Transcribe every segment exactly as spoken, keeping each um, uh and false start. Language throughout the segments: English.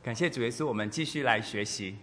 感谢主耶稣，我们继续来学习。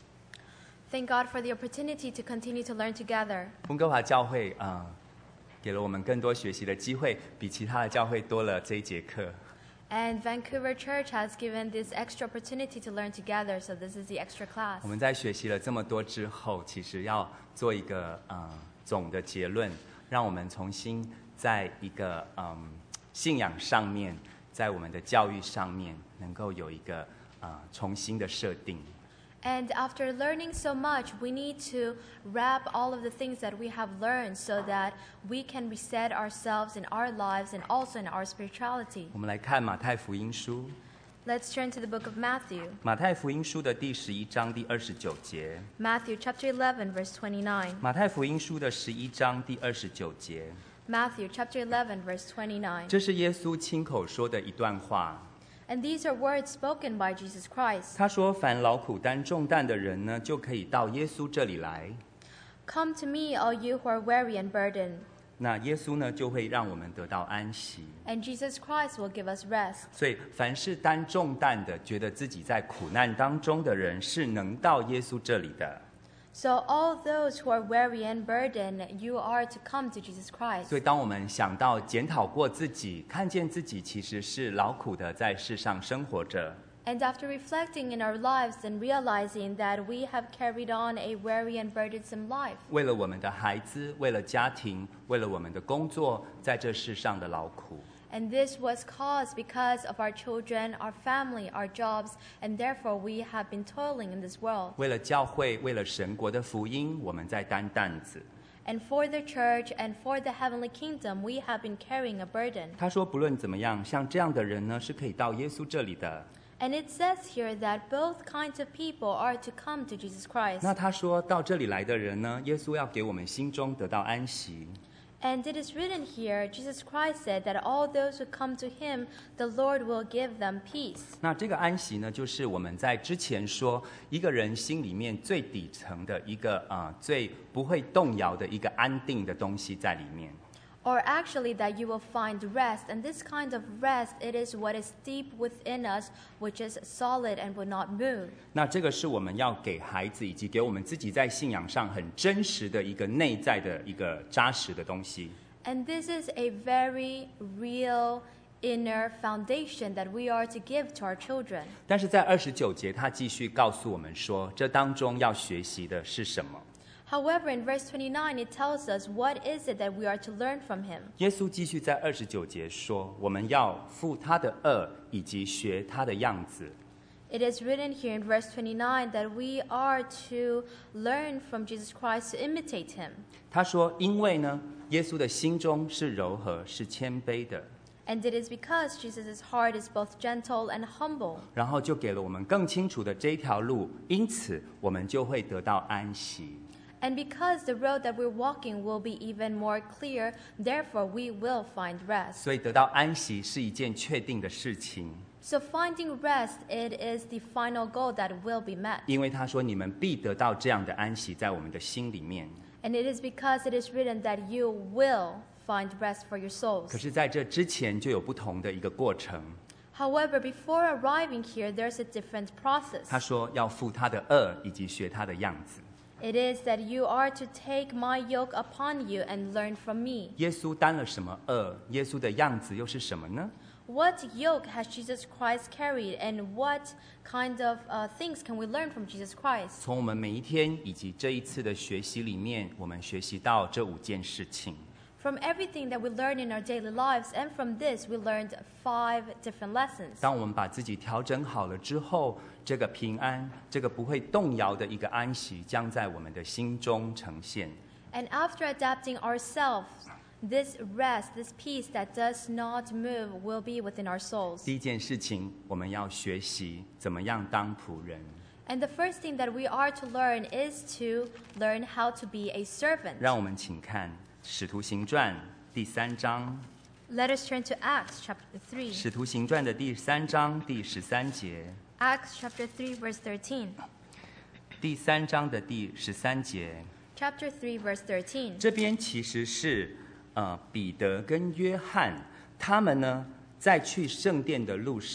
Thank God for the opportunity to continue to learn together. 温哥华教会啊、呃，给了我们更多学习的机会，比其他的教会多了这一节课。 And Vancouver Church has given this extra opportunity to learn together, so this is the extra class. 我们在学习了这么多之后，其实要做一个呃总的结论，让我们重新在一个嗯信仰上面，在我们的教育上面，能够有一个呃重新的设定。 And after learning so much, we need to wrap all of the things that we have learned so that we can reset ourselves in our lives and also in our spirituality. 我们来看马太福音书， Let's turn to the book of Matthew. 马太福音书的第十一章第二十九节。 Matthew chapter eleven, verse twenty-nine. 马太福音书的十一章第二十九节， Matthew chapter eleven, verse twenty-nine. 这是耶稣亲口说的一段话。 And these are words spoken by Jesus Christ. 他说：“凡劳苦担重担的人呢，就可以到耶稣这里来。 Come to me, all you who are weary and burdened, 那耶稣呢，就会让我们得到安息。 and Jesus Christ will give us rest. 所以，凡是担重担的，觉得自己在苦难当中的人，是能到耶稣这里的。 So all those who are weary and burdened, you are to come to Jesus Christ. 所以，当我们想到检讨过自己，看见自己其实是劳苦的，在世上生活着。 And after reflecting in our lives and realizing that we have carried on a weary and burdensome life, 为了我们的孩子，为了家庭，为了我们的工作，在这世上的劳苦。 and this was caused because of our children, our family, our jobs, and therefore we have been toiling in this world. 为了教会，为了神国的福音，我们在担担子。 And for the church and for the heavenly kingdom, we have been carrying a burden. 他说，不论怎么样，像这样的人呢，是可以到耶稣这里的。 And it says here that both kinds of people are to come to Jesus Christ. 那他说到这里来的人呢，耶稣要给我们心中得到安息。 And it is written here, Jesus Christ said that all those who come to him, the Lord will give them peace. 那这个安息呢，就是我们在之前说，一个人心里面最底层的一个啊、呃，最不会动摇的一个安定的东西在里面。 Or actually that you will find rest. And this kind of rest, it is what is deep within us, which is solid and will not move. 那这个是我们要给孩子以及给我们自己在信仰上很真实的一个内在的一个扎实的东西。 And this is a very real inner foundation that we are to give to our children. 但是在二十九节，他继续告诉我们说，这当中要学习的是什么？ However, in verse twenty-nine, it tells us what is it that we are to learn from him. 耶稣继续在二十九节说，我们要负他的恶，以及学他的样子。 It is written here in verse twenty-nine that we are to learn from Jesus Christ to imitate him. 他说，因为呢，耶稣的心中是柔和，是谦卑的。 And it is because Jesus' heart is both gentle and humble. 然后就给了我们更清楚的这一条路，因此我们就会得到安息。 And because the road that we're walking will be even more clear, therefore we will find rest. 所以得到安息是一件确定的事情， So finding rest, it is the final goal that will be met. 因为他说你们必得到这样的安息在我们的心里面。 And it is because it is written that you will find rest for your souls. 可是在这之前就有不同的一个过程。 However, before arriving here, there's a different process. 他说要负他的恶，以及学他的样子。 It is that you are to take my yoke upon you and learn from me. 耶稣担了什么恶？耶稣的样子又是什么呢？ What yoke has Jesus Christ carried, and what kind of uh, things can we learn from Jesus Christ? 从我们每一天以及这一次的学习里面，我们学习到这五件事情。 From everything that we learn in our daily lives, and from this, we learned five different lessons. 当我们把自己调整好了之后，这个平安，这个不会动摇的一个安息，将在我们的心中呈现。 And after adapting ourselves, this rest, this peace that does not move will be within our souls. 第一件事情，我们要学习怎么样当仆人。 And the first thing that we are to learn is to learn how to be a servant. 让我们请看《使徒行传》第三章， Let us turn to Acts chapter 《 three. 使徒行传》的第三章第十三节， Acts chapter three, verse thirteen. 第三章的第十三节， Chapter three, verse thirteen. 这边其实是呃彼得跟约翰他们呢在去圣殿的路上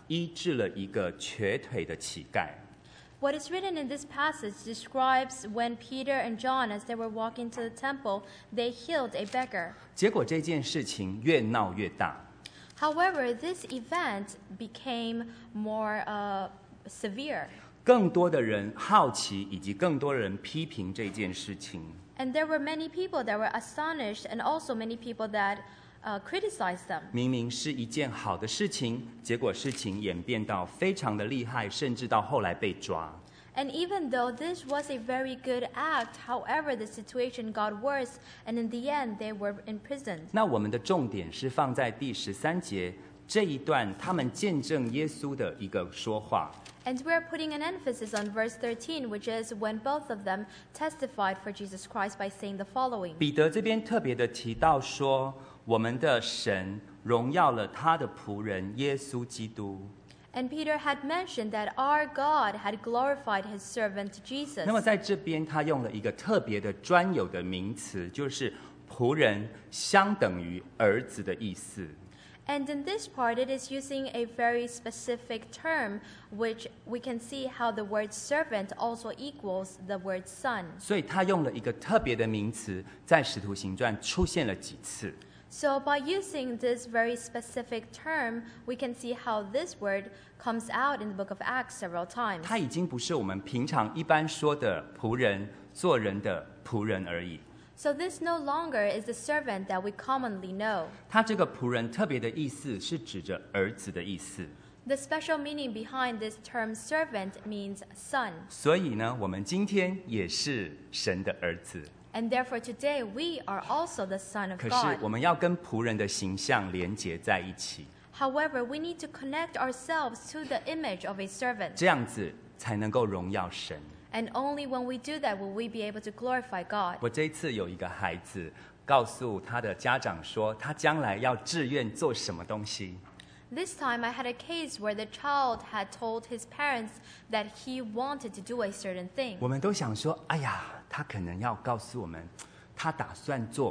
医治了一个瘸腿的乞丐。 What is written in this passage describes when Peter and John, as they were walking to the temple, they healed a beggar. 结果这件事情越闹越大。 However, this event became more uh, severe. 更多的人好奇，以及更多人批评这件事情。 And there were many people that were astonished, and also many people that uh, criticized them. 明明是一件好的事情，结果事情演变到非常的厉害，甚至到后来被抓。 And even though this was a very good act, however, the situation got worse, and in the end, they were imprisoned. 那我们的重点是放在第十三节这一段，他们见证耶稣的一个说话。 And we're putting an emphasis on verse thirteen, which is when both of them testified for Jesus Christ by saying the following. 彼得这边特别的提到说，我们的神荣耀了他的仆人耶稣基督。 And Peter had mentioned that our God had glorified his servant Jesus. 那么在这边，他用了一个特别的专有的名词，就是仆人相等于儿子的意思。 And in this part, it is using a very specific term, which we can see how the word servant also equals the word son. 所以他用了一个特别的名词，在使徒行传出现了几次。 So by using this very specific term, we can see how this word comes out in the book of Acts several times. 他已经不是我们平常一般说的仆人、做人的仆人而已。 So this no longer is the servant that we commonly know. 他这个仆人特别的意思是指着儿子的意思。 The special meaning behind this term servant means son. 所以呢，我们今天也是神的儿子。 And therefore today we are also the son of 可是 God. 我们要跟仆人的形象连结在一起， However, we need to connect ourselves to the image of a servant. 这样子才能够荣耀神。 And only when we do that will we be able to glorify God. 我这一次有一个孩子告诉他的家长说，他将来要志愿做什么东西。 This time I had a case where the child had told his parents that he wanted to do a certain thing. 我们都想说，哎呀，他可能要告诉我们，他打算做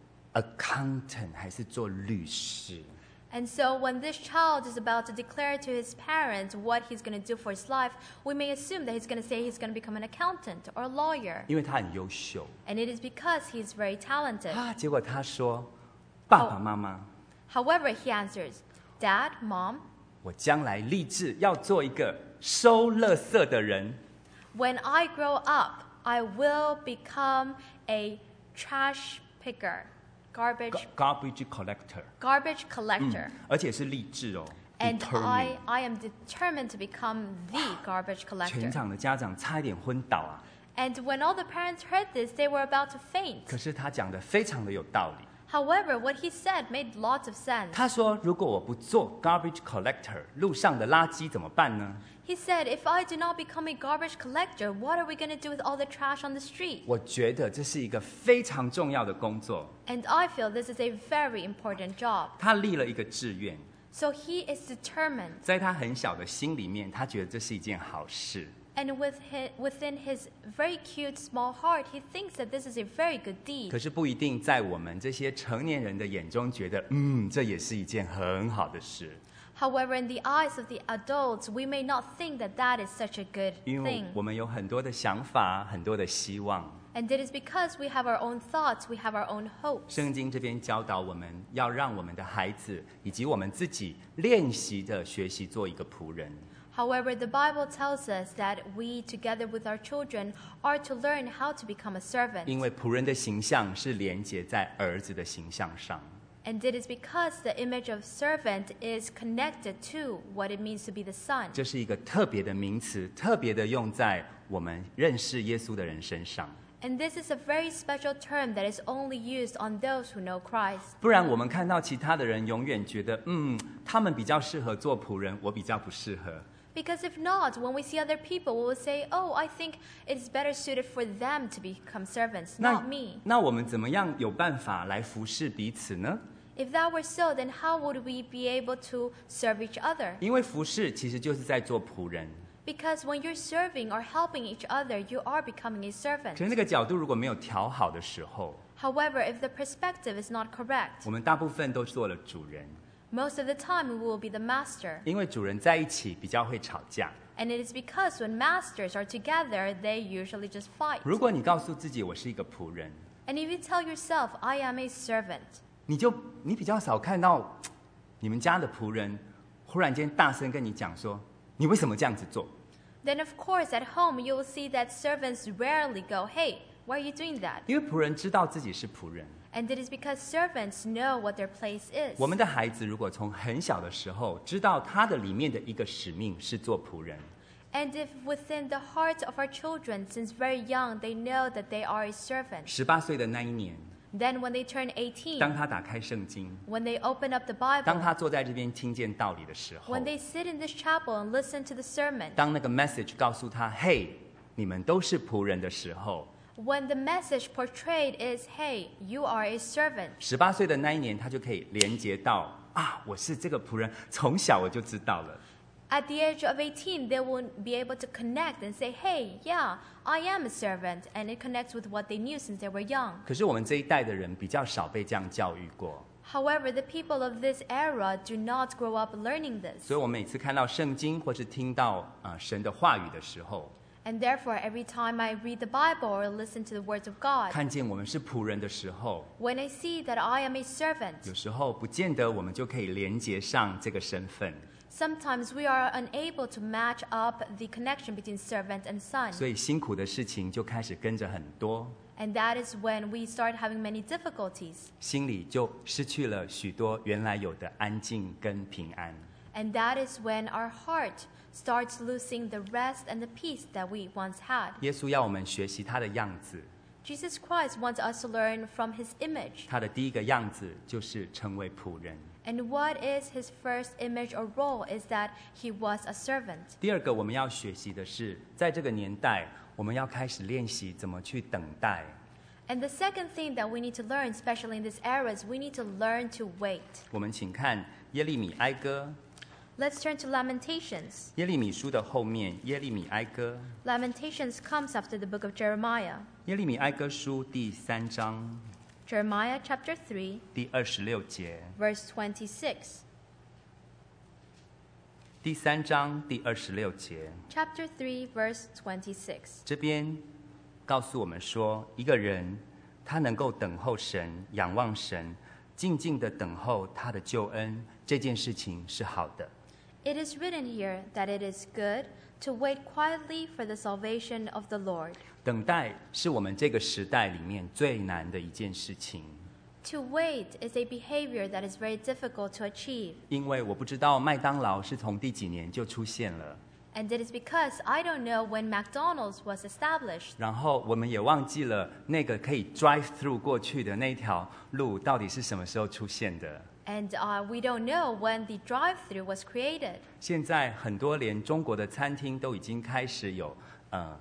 accountant 还是做律师。 And so when this child is about to declare to his parents what he's going to do for his life, we may assume that he's going to say he's going to become an accountant or a lawyer. 因为他很优秀 And it is because he's very talented. 啊。结果他说，爸爸妈妈， However, he answers, Dad, Mom, 我将来立志要做一个收垃圾的人。 when I grow up, I will become a trash picker, garbage, garbage collector， garbage collector. 而且是励志哦。 And I, determined I am determined to become the garbage 全 collector. 场的家长差一点昏倒啊！ And when all the parents heard this, they were about to faint. 可是他讲的非常的有道理。 However, what he said made lots of sense. 他说：“如果我不做 garbage collector， 路上的垃圾怎么办呢？ He said, if I do not become a garbage collector, what are we going to do with all the trash on the street? 我觉得这是一个非常重要的工作。 And I feel this is a very important job. 他立了一个志愿， So he is determined. 在他很小的心里面，他觉得这是一件好事。 And with his, within his very cute small heart, he thinks that this is a very good 可 deed. 是不一定在我们这些成年人的眼中觉得，嗯，这也是一件很好的事。 However, in the eyes of the adults, we may not think that that is such a good 因为 thing. 我们有很多的想法，很多的希望。 And it is because we have our own thoughts, we have our own hopes. 圣经这边教导我们要让我们的孩子以及我们自己练习的学习做一个仆人。 However, the Bible tells us that we, together with our children, are to learn how to become a servant. 因为仆人的形象是连结在儿子的形象上。 And it is because the image of servant is connected to what it means to be the son. 这是一个特别的名词，特别的用在我们认识耶稣的人身上。 And this is a very special term that is only used on those who know Christ. 不然我们看到其他的人，永远觉得，嗯，他们比较适合做仆人，我比较不适合。 Because if not, when we see other people, we will say, oh, I think it is better suited for them to become servants, 那 not me. 那我们怎么样有办法来服侍彼此呢？ If that were so, then how would we be able to serve each other? 因为服侍其实就是在做仆人。 Because when you're serving or helping each other, you are becoming a 可 servant. 是那个角度如果没有调好的时候， However, if the perspective is not correct, 我们大部分都做了主人。 Most of the time, we will be the master. 因为主人在一起比较会吵架。 And it is because when masters are together, they usually just fight. 如果你告诉自己我是一个仆人， And if you tell yourself, I am a servant, 你就你比较少看到你们家的仆人忽然间大声跟你讲说，你为什么这样子做？ then of course at home you will see that servants rarely go, hey, why are you doing that? 因为仆人知道自己是仆人。 And it is because servants know what their place is. 我们的孩子如果从很小的时候知道他的里面的一个使命是做仆人， And if within the hearts of our children, since very young, they know that they are a servant, 十八岁的那一年， then when they turn eighteen, 当他打开圣经， when they open up the 当 Bible, 他坐在这边听见道理的时候， when they sit in this chapel and listen to the sermon, 当那个 message 告诉他，嘿，你们都是仆人的时候， when the message portrayed is, hey, you are a servant, 十八岁的那一年，他就可以连接到啊，我是这个仆人，从小我就知道了。 at the age of eighteen, they will be able to connect and say, hey, yeah, I am a servant. And it connects with what they knew since they were young. 可是我们这一代的人比较少被这样教育过， However, the people of this era do not grow up learning this. 所以我每次看到圣经或是听到啊、呃、神的话语的时候， And therefore, every time I read the Bible or listen to the words of God, 看见我们是仆人的时候， when I see that I am a servant, 有时候不见得我们就可以连接上这个身份， sometimes we are unable to match up the connection between servant and son. 所以辛苦的事情就开始跟着很多， And that is when we start having many difficulties. 心里就失去了许多原来有的安静跟平安。 And that is when our heart starts losing the rest and the peace that we once had. 耶稣要我们学习他的样子， Jesus Christ wants us to learn from his image. 他的第一个样子就是成为仆人。 And what is his first image or role is that he was a servant. 第二个我们要学习的是，在这个年代，我们要开始练习怎么去等待。 And the second thing that we need to learn, especially in this era, is we need to learn to wait. 我们请看耶利米哀歌， Let's turn to Lamentations. 耶利米书的后面，耶利米哀歌， Lamentations comes after the book of Jeremiah. 耶利米哀歌书第三章 Jeremiah chapter three, 第二十六节， verse twenty-six. 第三章第二十六节， Chapter three, verse twenty-six. 这边告诉我们说，一个人他能够等候神，仰望神，静静的等候他的救恩，这件事情是好的。 It is written here that it is good to wait quietly for the salvation of the Lord. 等待是我们这个时代里面最难的一件事情， To wait is a behavior that is very difficult to achieve. 因为我不知道麦当劳是从第几年就出现了， And it is because I don't know when McDonald's was established. 然后我们也忘记了那个可以 drive through 过去的那条路到底是什么时候出现的。 And uh, we don't know when the drive-through was created. 现在很多连中国的餐厅都已经开始有呃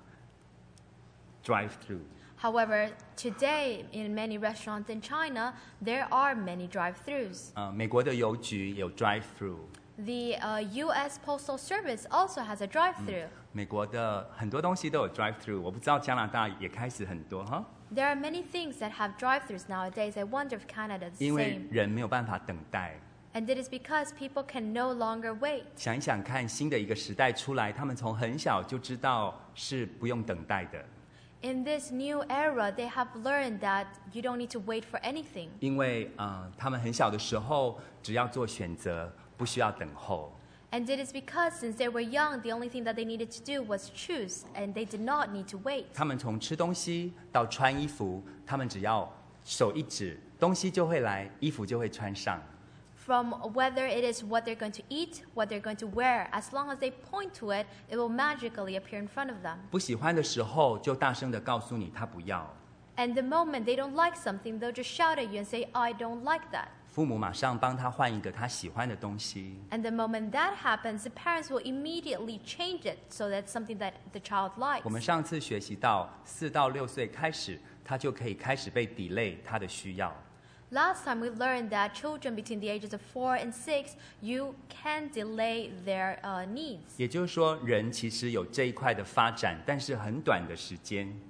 drive through。 However, today in many restaurants in China, there are many drive-thrus. 呃，美国的邮局有 drive through， The uh, U S Postal Service also has a drive-through. 美国的很多东西都有 drive through， 我不知道加拿大也开始很多哈， There are many things that have drive-thrus nowadays. I wonder if Canada is the 因为 same. 人没有办法等待。 And it is because people can no longer wait. 想一想看，新的一个时代出来，他们从很小就知道是不用等待的， In this new era, they have learned that you don't need to wait for anything. 因为呃，他们很小的时候只要做选择，不需要等候。 And it is because since they were young, the only thing that they needed to do was choose, and they did not need to wait. 他们从吃东西到穿衣服，他们只要手一指，东西就会来，衣服就会穿上。 From whether it is what they're going to eat, what they're going to wear, as long as they point to it, it will magically appear in front of them. 不喜欢的时候，就大声的告诉你他不要。 And the moment they don't like something, they'll just shout at you and say, I don't like that. 父母马上帮他换一个他喜欢的东西。 And the moment that happens, the parents will immediately change it so that's something that the child likes. 我们上次学习到，四到六岁开始，他就可以开始被 delay 他的需要。 Last time we learned that children between the ages of four and six, you can delay their uh, needs. 也就是说，人其实有这一块的发展，但是很短的时间。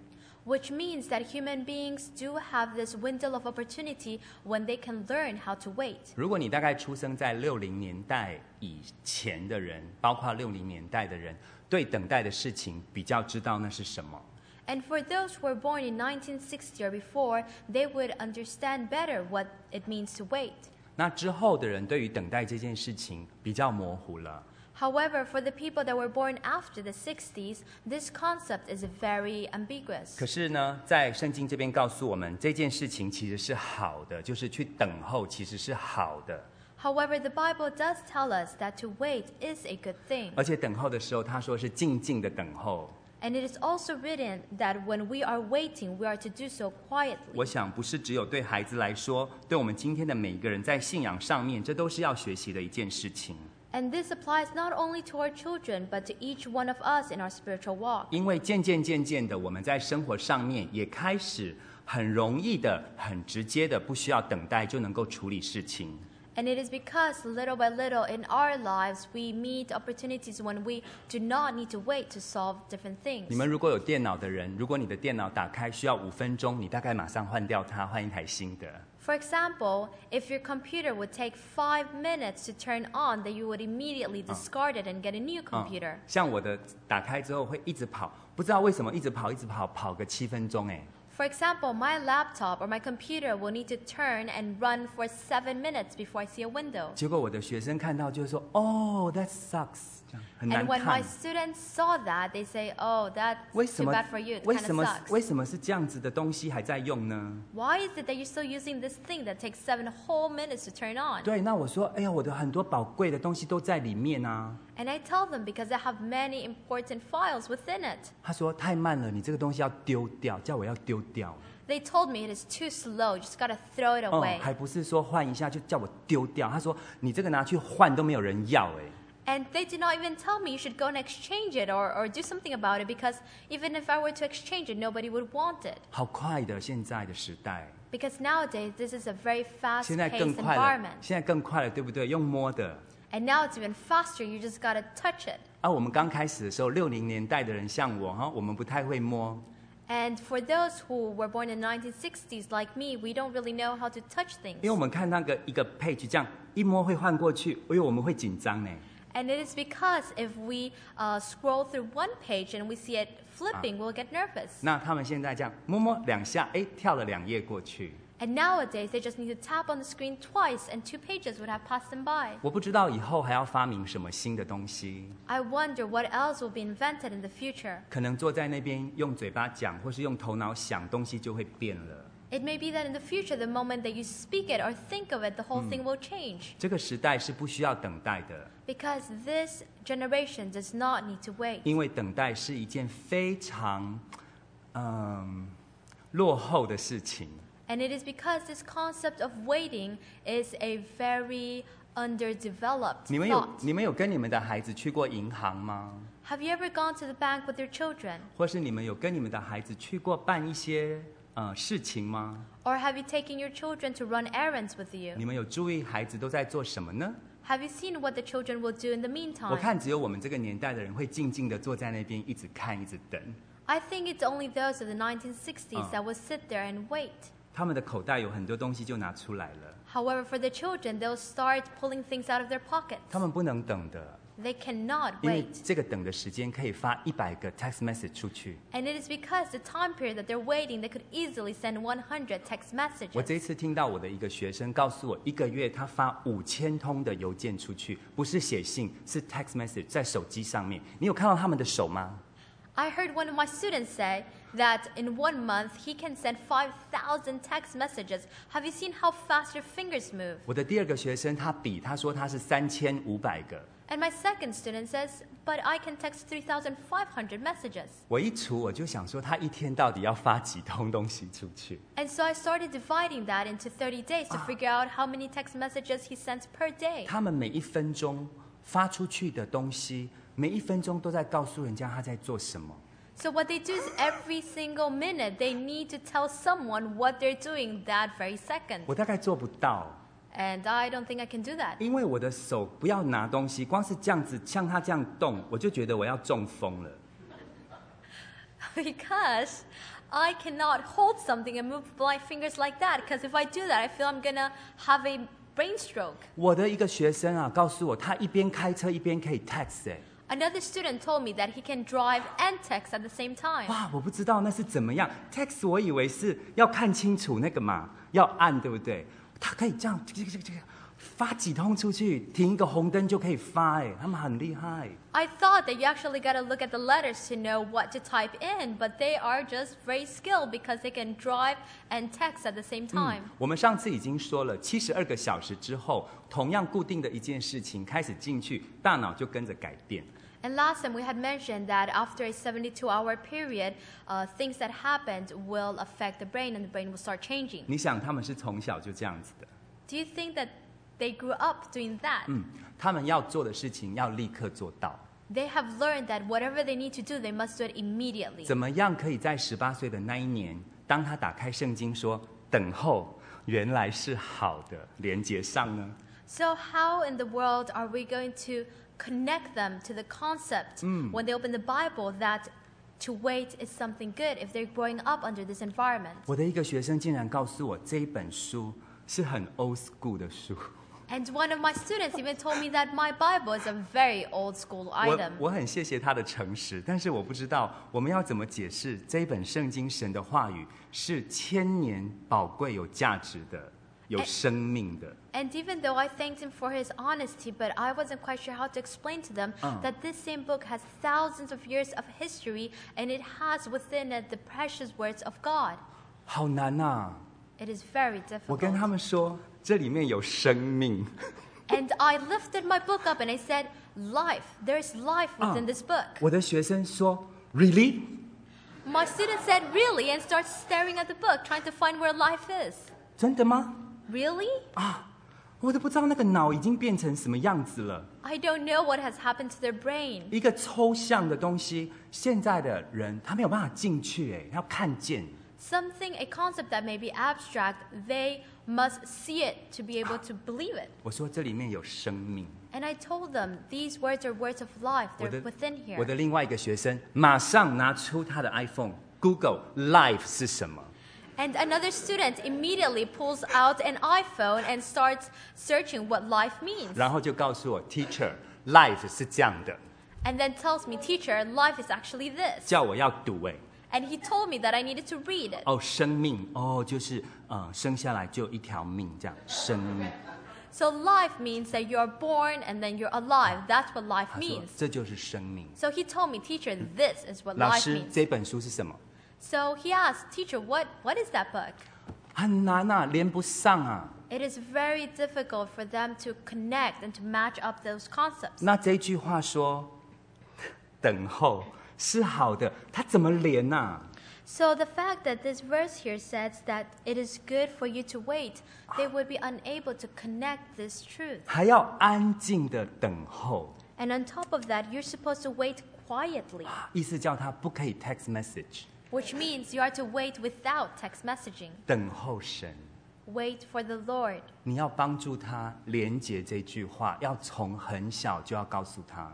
which means that human beings do have this window of opportunity when they can learn how to wait. 如果你大概出生在六零年代以前的人，包括六零年代的人，对等待的事情比较知道那是什么。 And for those who were born in nineteen sixty or before, they would understand better what it means to wait. 那之后的人对于等待这件事情比较模糊了。 However, for the people that were born after the sixties, this concept is very ambiguous. 可是呢，在圣经这边告诉我们，这件事情其实是好的，就是去等候其实是好的。 However, the Bible does tell us that to wait is a good thing. 而且等候的时候，他说是静静的等候。 And it is also written that when we are waiting, we are to do so quietly. 我想不是只有对孩子来说，对我们今天的每一个人在信仰上面，这都是要学习的一件事情。 And this applies not only to our children, but to each one of us in our spiritual walk. 因为渐渐渐渐的，我们在生活上面也开始很容易的、很直接的，不需要等待就能够处理事情。 And it is because little by little in our lives we meet opportunities when we do not need to wait to solve different things. 你们如果有电脑的人，如果你的电脑打开需要五分钟，你大概马上换掉它，换一台新的。 For example, if your computer would take five minutes to turn on, then you would immediately discard it and get a new computer. 像我的打开之后会一直跑，不知道为什么一直跑一直跑，跑个七分钟哎。 For example, my laptop or my computer will need to turn and run for seven minutes before I see a window. 结果我的学生看到就说：“哦 ，that sucks。”这样很难 And when 看 my。students saw that, they say, "Oh, that's 为什 too 么 bad for you. It 为 kind 什 of 么 sucks." 为什么是这样子的东西还在用呢？ Why is it that you're still using this thing that takes seven whole minutes to turn on? 对，那我说，哎呀，我的很多宝贵的东西都在里面啊。 And I tell them because I have many important files within it. 他说太慢了，你这个东西要丢掉，叫我要丢掉。 They told me it is too slow. You just gotta throw it 嗯， away. 还不是说换一下就叫我丢掉。他说你这个拿去换都没有人要哎。 And they did not even tell me you should go and exchange it or, or do something about it because even if I were to exchange it, nobody would want it. 好快的现在的时代， Because nowadays, this is a very 现在更 fast-paced 快了， environment. 现在更快了，对不对？用摸的。 And now it's even faster. You just gotta touch it. 啊，我们刚开始的时候，六零年代的人像我哈，我们不太会摸。 And for those who were born in the nineteen sixties, like me, we don't really know how to touch 因为我 things. 们看那个一个 page 这样一摸会换过去，因为我们会紧张呢。 And it is because if we uh, scroll through one page and we see it flipping, we'll get nervous. 那他们现在这样摸摸两下，哎，跳了两页过去。 And nowadays, they just need to tap on the screen twice and two pages would have passed them by. 我不知道以后还要发明什么新的东西， I wonder what else will be invented in the future. 可能坐在那边用嘴巴讲，或是用头脑想，东西就会变了。 It may be that in the future, the moment that you speak it or think of it, the whole thing will change. 这个时代是不需要等待的， Because this generation does not need to wait. 因为等待是一件非常嗯落后的事情。 And it is because this concept of waiting is a very underdeveloped 你们有 thought. 你们有跟你们的孩子去过银行吗？ Have you ever gone to the bank with your children? 或是你们有跟你们的孩子去过办一些呃事情吗？ Or have you taken your children to run errands with 你 you? 们有注意孩子都在做什么呢？ Have you seen what the children will do in the 我 meantime? 看只有我们这个年代的人会静静的坐在那边一直看一直等， I think it's only those of the nineteen sixties Uh. that will sit there and wait. 他们的口袋有很多东西就拿出来了， However, for the children, they'll start pulling things out of their pockets. 他们不能等的， They cannot 因为 wait. 这个等的时间可以发一百个 text message 出去。 And it is because the time period that they're waiting, they could easily send one hundred text 我这一 messages. 次听到我的一个学生告诉我，一个月他发五千通的邮件出去，不是写信，是 text message 在手机上面。你有看到他们的手吗？ I heard one of my students say that in one month he can send five thousand text messages. Have you seen how fast your fingers move? 我的第二个学生他比，他说他是三千五百个。 And my second student says, but I can text three thousand five hundred messages. 我一除，我就想说他一天到底要发几通东西出去？ And so I started dividing that into thirty days to figure out how many text messages he sends per day. 他们每一分钟发出去的东西，每一分钟都在告诉人家他在做什么。 So what they do is every single minute they need to tell someone what they're doing that very second. 我大概做不到， And I don't think I can do that. 因为我的手不要拿东西，光是这样子像他这样动，我就觉得我要中风了。 Because I cannot hold something and move my fingers like that because if I do that, I feel I'm gonna have a brain stroke. 我的一个学生啊，告诉我，他一边开车一边可以 text 哎， Another student told me that he can drive and text at the same time. 哇，我不知道那是怎么样 text， 我以为是要看清楚那个嘛，要按对不对？他可以这样，这个这个这个发几通出去，停一个红灯就可以发哎，他们很厉害。 I thought that you actually got to look at the letters to know what to type in, but they are just very skilled because they can drive and text at the same time. 我们上次已经说了，七十二个小时之后，同样固定的一件事情开始进去，大脑就跟着改变。 And last time we had mentioned that after a seventy-two hour period, uh, things that happened will affect the brain and the brain will start changing. 你想他们是从小就这样子的？ Do you think that they grew up doing that? 嗯，他们要做的事情要立刻做到。 They have learned that whatever they need to do, they must do it immediately. 怎么样可以在十八岁的那一年，当他打开圣经说“等候原来是好的”，连接上呢？ So how in the world are we going to connect them to the concept when they open the Bible that to wait is something good if they're growing up under this environment? 我的一个学生竟然告诉我，这一本书是很 old school 的书。 And one of my students even told me that my Bible is a very old school 我 item. 我很谢谢他的诚实，但是我不知道我们要怎么解释这一本圣经神的话语是千年宝贵、有价值的、有生命的。 And even though I thanked him for his honesty, but I wasn't quite sure how to explain to them Uh. that this same book has thousands of years of history and it has within it the precious words of God. 好难啊！ It is very 我跟他 difficult. 们说，这里面有生命。 And I lifted my book up and I said, life, there's life within Uh. this book. 我的学生说 ，Really？ My student said, really, and starts staring at the book, trying to find where life is. 真的吗？ Really? 我都不知道那个脑已经变成什么样子了。 I don't know what has happened to their brain. 一个抽象的东西，现在的人他没有办法进去，哎，要看见。 Something, a concept that may be abstract, they must see it to be able to believe it. 我说这里面有生命。 And I told them, these words are words of life. 我 They're 的 within 我 here. 的另外一个学生马上拿出他的 iPhone，Google Life 是什么？ And another student immediately pulls out an iPhone and starts searching what life means. 然后就告诉我 ，Teacher，Life 是这样的， And then tells me, teacher, life is actually this. 叫我要读哎。 And he told me that I needed to read it. 哦，生命哦，就是呃，生下来就一条命这样，生命。 So life means that you're born and then you're alive. That's what life 他说 means. 这就是生命。 So he told me, teacher, this is what 老 life 师， means. 这本书是什么？ So he asked, teacher, what, what is that book? 很难啊，连不上啊。 It is very difficult for them to connect and to match up those concepts. 那这句话说，等候是好的，它怎么连啊？ So the fact that this verse here says that it is good for you to wait, they would be unable to connect this truth. 还要安静的等候， And on top of that, you're supposed to wait quietly, 意思叫他不可以 text message， which means you are to wait without text messaging. 等候神。 Wait for the Lord. 你要帮助他连接这句话，要从很小就要告诉他。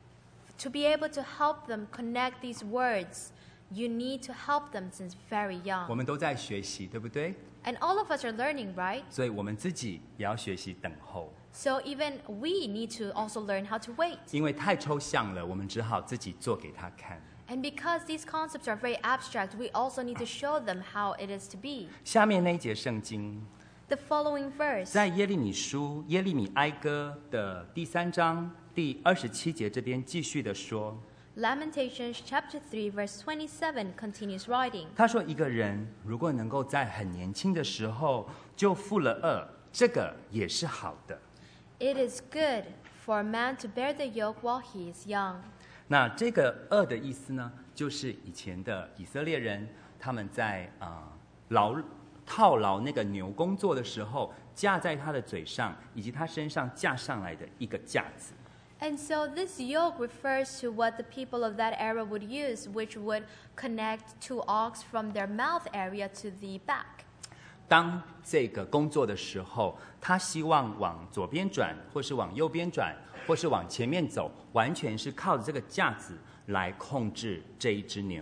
To be able to help them connect these words, you need to help them since very 我 young. 们都在学习，对不对？ And all of us are learning, right? 所以我们自己也要学习等候， So even we need to also learn how to wait. 因为太抽象了，我们只好自己做给他看。 And because these concepts are very abstract, we also need to show them how it is to be. 下面那一节圣经， The following verse, 在耶利米书耶利米哀歌的第三章第二十七节这边继续的说， Lamentations chapter three, verse twenty-seven continues writing. 他说一个人如果能够在很年轻的时候就负了恶，这个也是好的。 It is good for a man to bear the yoke while he is young. 那这个恶的意思呢，就是以前的以色列人他们在啊、呃、劳套牢那个牛工作的时候，架在他的嘴上以及他身上架上来的一个架子。 And so this yoke refers to what the people of that era would use, which would connect two ox from their mouth area to the back. 当这个工作的时候，他希望往左边转，或是往右边转，或是往前面走，完全是靠着这个架子来控制这一只牛。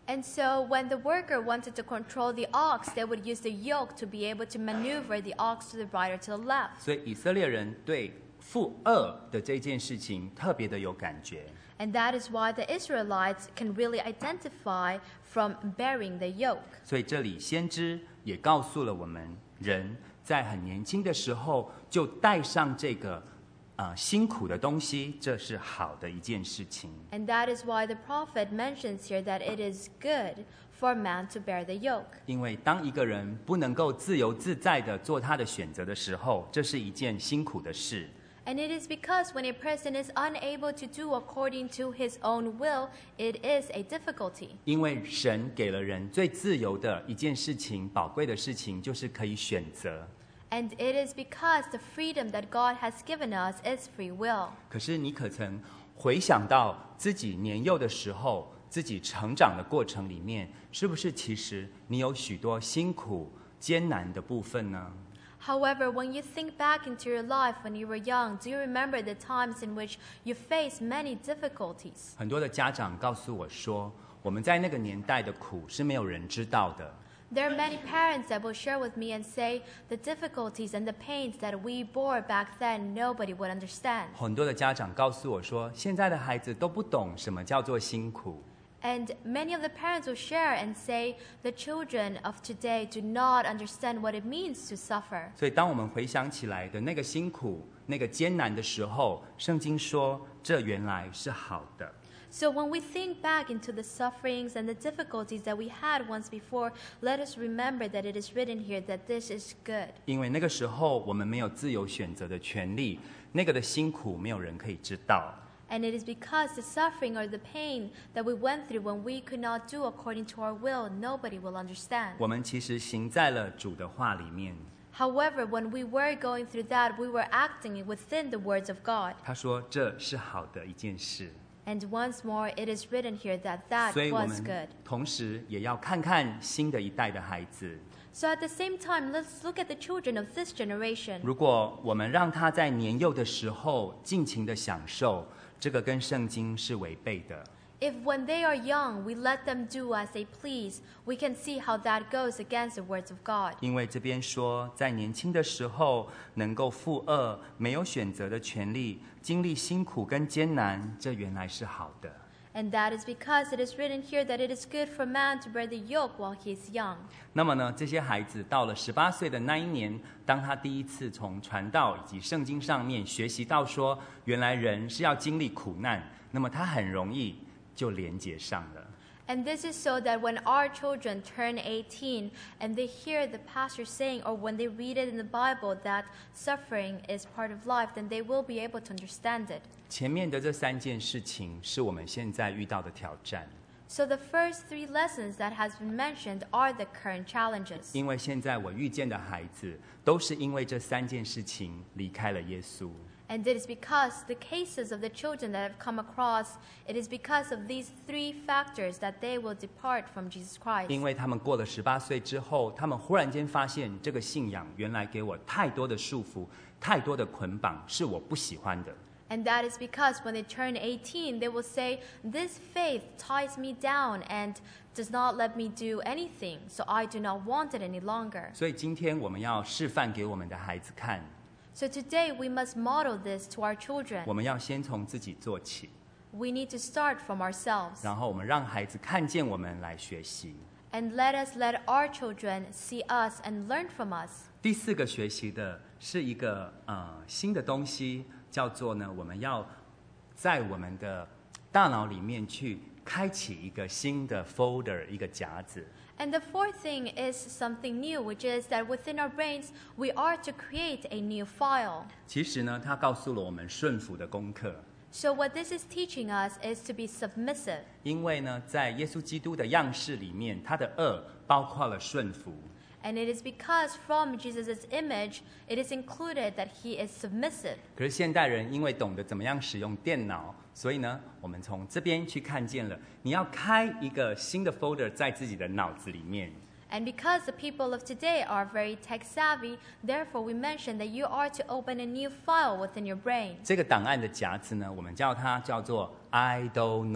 And so when the worker wanted to control the ox, they would use the yoke to be able to maneuver the ox to the right or to the left. 所以以色列人对负二的这件事情特别的有感觉。 And that is why the Israelites can really identify from bearing the yoke. 所以这里先知也告诉了我们，人在很年轻的时候就带上这个呃辛苦的东西，这是好的一件事情。 And that is why the prophet mentions here that it is good for man to bear the yoke. 因为当一个人不能够自由自在的做他的选择的时候，这是一件辛苦的事。 And it is because when a person is unable to do according to his own will, it is a difficulty. 因为神给了人最自由的一件事情，宝贵的事情，就是可以选择。 And it is because the freedom that God has given us is free will. 可是你可曾回想到自己年幼的时候，自己成长的过程里面，是不是其实你有许多辛苦艰难的部分呢？ However, when you think back into your life when you were young, do you remember the times in which you faced many difficulties? 很多的家长告诉我说，我们在那个年代的苦是没有人知道的。 There are many parents that will share with me and say the difficulties and the pains that we bore back then, nobody would understand. 很多的家长告诉我说，现在的孩子都不懂什么叫做辛苦。 And many of the parents will share and say the children of today do not understand what it means to suffer. 所以当我们回想起来的那个辛苦、那个艰难的时候，圣经说，这原来是好的。 So when we think back into the sufferings and the difficulties that we had once before, let us remember that it is written here that this is good. 因为那个时候我们没有自由选择的权利，那个的辛苦没有人可以知道。 And it is because the suffering or the pain that we went through when we could not do according to our will, nobody will understand. 我们其实行在了主的话里面。 However, when we were going through that, we were acting within the words of God. 他说这是好的一件事， And once more, it is written here that that 所以我 was 们 good. 同时也要看看新的一代的孩子。 So at the same time, let's look at the children of this generation. 如果我们让他在年幼的时候尽情的享受，这个跟圣经是违背的。 If when they are young, we let them do as they please, we can see how that goes against the words of God. 因为这边说，在年轻的时候能够负恶，没有选择的权利，经历辛苦跟艰难，这原来是好的。 And that is because it is written here that it is good for man to bear the yoke while he is young. 那么呢，这些孩子到了十八岁的那一年，当他第一次从传道以及圣经上面学习到说，原来人是要经历苦难，那么他很容易就连结上了。 And this is so that when our children turn eighteen and they hear the pastor saying, or when they read it in the Bible, that suffering is part of life, then they will be able to understand it. 前面的这三件事情是我们现在遇到的挑战， So the first three lessons that has been mentioned are the current challenges. 因为现在我遇见的孩子都是因为这三件事情离开了耶稣。 And it is because the cases of the children that have come across, it is because of these three factors that they will depart from Jesus Christ. 因为他们过了十八岁之后，他们忽然间发现这个信仰原来给我太多的束缚，太多的捆绑，是我不喜欢的。 And that is because when they turn eighteen, they will say, this faith ties me down and does not let me do anything, so I do not want it any longer. 所以今天我们要示范给我们的孩子看， So today we must model this to our children. 我们要先从自己做起， We need to start from ourselves. 然后我们让孩子看见我们来学习。 And let us let our children see us and learn from us. 第四个学习的是一个呃新的东西，叫做呢，我们要在我们的大脑里面去开启一个新的 folder， 一个夹子。 And the fourth thing is something new, which is that within our brains, we are to create a new file. 其实呢，他告诉了我们顺服的功课。 So what this is teaching us is to be submissive. 因为呢，在耶稣基督的样式里面，他的恶包括了顺服。 And it is because from Jesus' image, it is included that he is submissive. 可是现代人因为懂得怎么样使用电脑，所以呢，我们从这边去看见了，你要开一个新的 folder 在自己的脑子里面。 And because the people of today are very tech savvy, therefore we mention that you are to open a new file within your brain. 这个档案的夹子呢，我们叫它叫做 I don't know。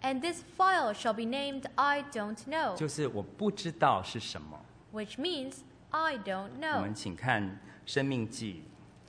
And this file shall be named I don't know, 就是我不知道是什么。 which means I don't 我 know. 们请看《生命记》，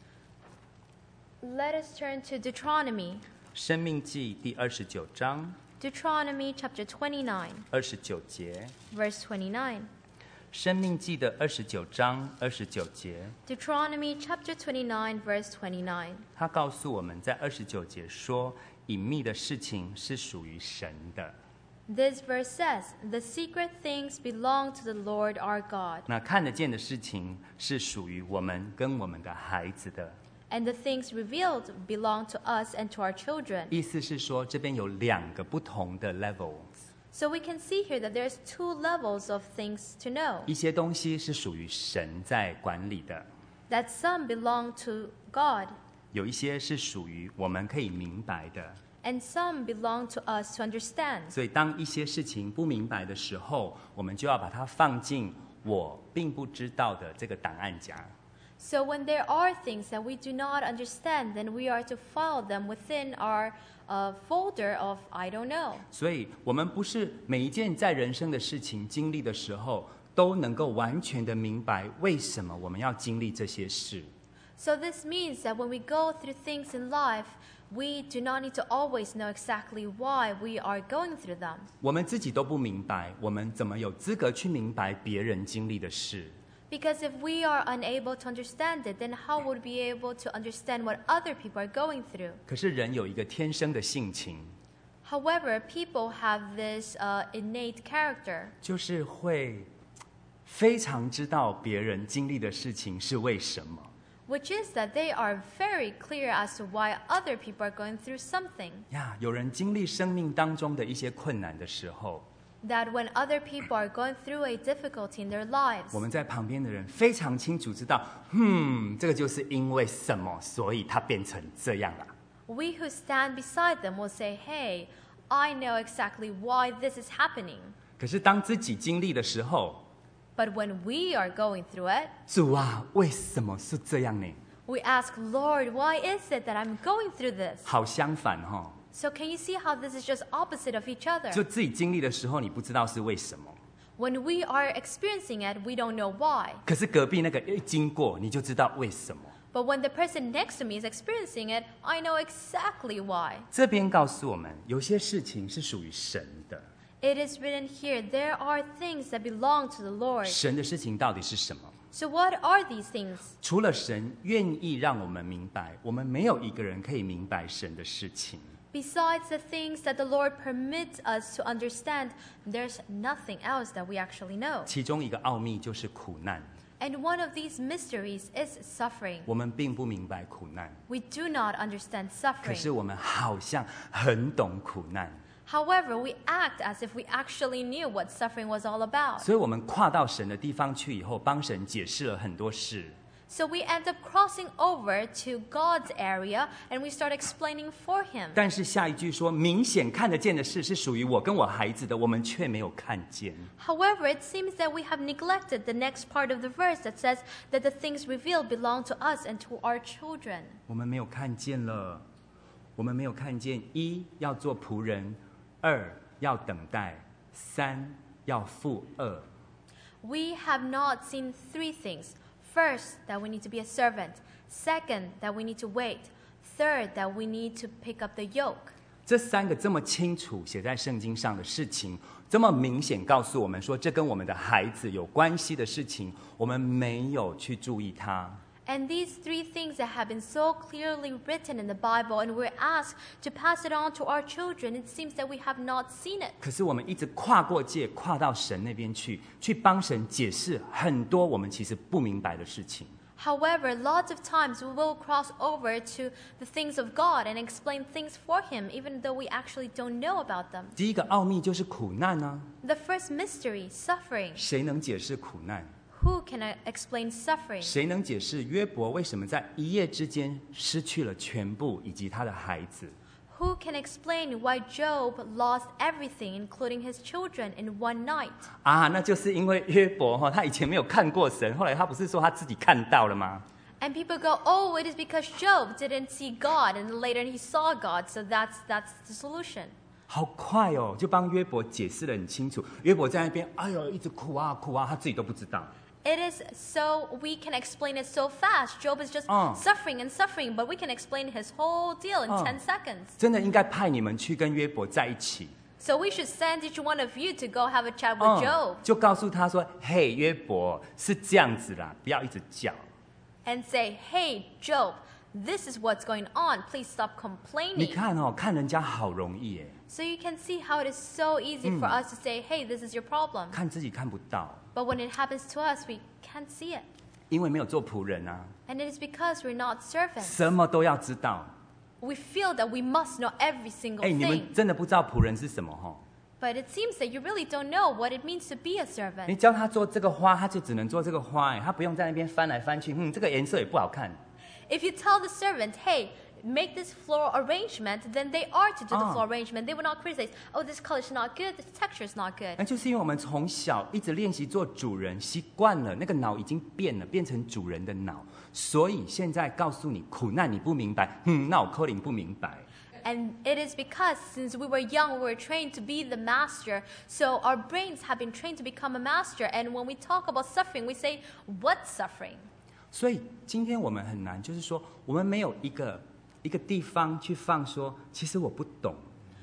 Let us turn to Deuteronomy. 《生命记》第二十九章 Deuteronomy chapter twenty-nine, 二十九节， verse twenty-nine. 《生命记》的二十九章二十九节， Deuteronomy chapter twenty-nine, verse twenty-nine. 他告诉我们在二十九节说，隐秘的事情是属于神的。 This verse says, "The secret things belong to the Lord our God, 那看得见的事情是属于我们跟我们的孩子的。 and the things revealed belong to us and to our children." 意思是说，这边有两个不同的 level， So we can see here that there's two levels of things to know. 一些东西是属于神在管理的， That some belong to God, 有一些是属于我们可以明白的。 and some belong to us to understand. 所以，当一些事情不明白的时候，我们就要把它放进我并不知道的这个档案夹。 So when there are things that we do not understand, then we are to file them within our uh, folder of I don't know. 所以，我们不是每一件在人生的事情经历的时候，都能够完全的明白为什么我们要经历这些事。 So this means that when we go through things in life, we do not need to always know exactly why we are going through them. 我们自己都不明白，我们怎么有资格去明白别人经历的事？ Because if we are unable to understand it, then how would we be able to understand what other people are going through? 可是人有一个天生的性情， However, people have this uh, innate character, 就是会非常知道别人经历的事情是为什么。 which is that they are very clear as to why other people are going through something. 呀，有人经历生命当中的一些困难的时候， That when other people are going through a difficulty in their lives, 我们在旁边的人非常清楚知道，嗯，这个就是因为什么，所以他变成这样了。 we who stand beside them will say, "Hey, I know exactly why this is happening." 可是当自己经历的时候， But when we are going through it, 主啊，为什么是这样呢？ we ask, "Lord, why is it that I'm going through this?" 好相反哈、哦， So can you see how this is just opposite of each other? 就自己经历的时候，你不知道是为什么， When we are experiencing it, we don't know why. 可是隔壁那个一经过，你就知道为什么。 But when the person next to me is experiencing it, I know exactly why. 这边告诉我们，有些事情是属于神的。 It is written here, there are things that belong to the Lord. 神的事情到底是什么？ So what are these things? 除了神愿意让我们明白，我们没有一个人可以明白神的事情。 Besides the things that the Lord permits us to understand, there's nothing else that we actually know. 其中一个奥秘就是苦难， And one of these mysteries is suffering. 我们并不明白苦难， We do not understand 可是 suffering. 我们好像很懂苦难， However, we act as if we actually knew what suffering was all about. 所以我们跨到神的地方去以后，帮神解释了很多事。 So we end up crossing over to God's area and we start explaining for Him. 但是下一句说，明显看得见的事是属于我跟我孩子的，我们却没有看见。 However, it seems that we have neglected the next part of the verse that says that the things revealed belong to us and to our children. 我们没有看见了，我们没有看见：一要做仆人，二要等待，三要负恶。 We have not seen three things. First, that we need to be a servant. Second, that we need to wait. Third, that we need to pick up the yoke. 这三个这么清楚写在圣经上的事情，这么明显告诉我们说，这跟我们的孩子有关系的事情，我们没有去注意它。 And these three things that have been so clearly written in the Bible, and we're asked to pass it on to our children, it seems that we have not seen it. 可是我们一直跨过界，跨到神那边去，去帮神解释很多我们其实不明白的事情。 However, lots of times we will cross over to the things of God and explain things for Him, even though we actually don't know about them. 第一个奥秘就是苦难呢、啊， The first mystery, suffering. 谁能解释苦难？ Who can uh, explain suffering? 谁能解释约伯为什么在一夜之间失去了全部以及他的孩子？ Who can explain why Job lost everything, including his children, in one night? 啊，那就是因为约伯哈，他以前没有看过神，后来他不是说他自己看到了吗？ And people go, oh, it is because Job didn't see God, and later he saw God, so that's, that's the solution. 好快哦，就帮约伯解释得很清楚。约伯在那边，哎呦，一直哭啊哭啊，他自己都不知道。 It is so, we can explain it so fast. Job is just Uh. suffering and suffering, but we can explain his whole deal in Uh. ten seconds. 真的应该派你们去跟约伯在一起。 So we should send each one of you to go have a chat with Job 就告诉他说：“嘿，约伯是这样子啦，不要一直叫。 and say, hey, Job, this is what's going on. Please stop 你 complaining. 看哦，看人家好容易耶， So you can see how it is so easy for us to say, hey, this is your problem. 看自己看不到， But when it happens to us, we can't see it. 因为没有做仆人啊， And it is because we're not servants. 什么都要知道。 We feel that we must know every single 哎，你 thing. 们真的不知道仆人是什么哈？ But it seems that you really don't know what it means to be a 你 servant. 教他做这个花，他就只能做这个花，哎，他不用在那边翻来翻去，嗯，这个颜色也不好看。 If you tell the servant, hey, make this floral arrangement, then they are to do the Ah. floral arrangement. They will not criticize, oh, this color is not good, this texture is not good. 那就是因为我们从小一直练习做主人，习惯了，那个脑已经变了，变成主人的脑，所以现在告诉你苦难你不明白，嗯，那我可能不明白。 And it is because since we were young, we were trained to be the master. So our brains have been trained to become a master. And when we talk about suffering, we say, what suffering? 所以今天我们很难，就是说我们没有一个一个地方去放说，其实我不懂。